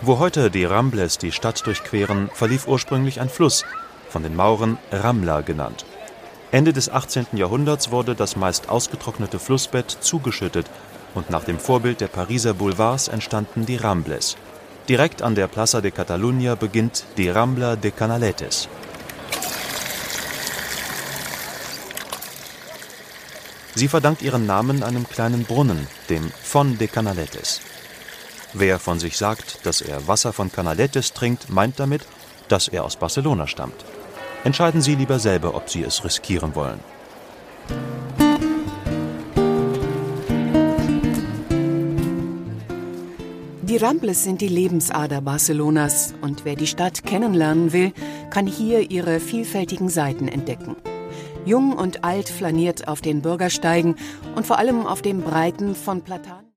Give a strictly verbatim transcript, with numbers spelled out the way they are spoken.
Wo heute die Rambles die Stadt durchqueren, verlief ursprünglich ein Fluss, von den Mauren Rambla genannt. Ende des achtzehnten Jahrhunderts wurde das meist ausgetrocknete Flussbett zugeschüttet und nach dem Vorbild der Pariser Boulevards entstanden die Rambles. Direkt an der Plaça de Catalunya beginnt die Rambla de Canaletes. Sie verdankt ihren Namen einem kleinen Brunnen, dem Font de Canaletes. Wer von sich sagt, dass er Wasser von Canaletes trinkt, meint damit, dass er aus Barcelona stammt. Entscheiden Sie lieber selber, ob Sie es riskieren wollen. Die Rambles sind die Lebensader Barcelonas und wer die Stadt kennenlernen will, kann hier ihre vielfältigen Seiten entdecken. Jung und alt flaniert auf den Bürgersteigen und vor allem auf dem breiten von Platanen